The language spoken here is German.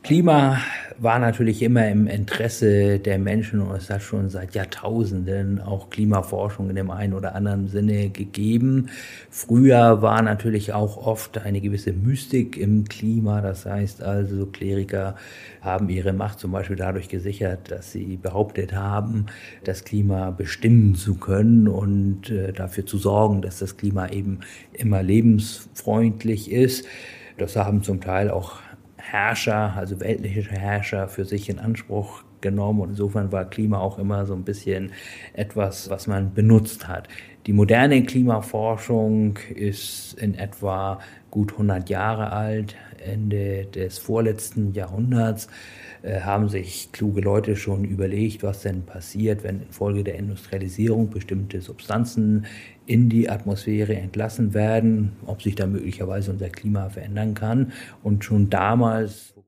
Klima war natürlich immer im Interesse der Menschen und es hat schon seit Jahrtausenden auch Klimaforschung in dem einen oder anderen Sinne gegeben. Früher war natürlich auch oft eine gewisse Mystik im Klima. Das heißt also, Kleriker haben ihre Macht zum Beispiel dadurch gesichert, dass sie behauptet haben, das Klima bestimmen zu können und dafür zu sorgen, dass das Klima eben immer lebensfreundlich ist. Das haben zum Teil auch Herrscher, also weltliche Herrscher, für sich in Anspruch genommen. Und insofern war Klima auch immer so ein bisschen etwas, was man benutzt hat. Die moderne Klimaforschung ist in etwa gut 100 Jahre alt. Ende des vorletzten Jahrhunderts haben sich kluge Leute schon überlegt, was denn passiert, wenn infolge der Industrialisierung bestimmte Substanzen in die Atmosphäre entlassen werden, ob sich da möglicherweise unser Klima verändern kann. Und schon damals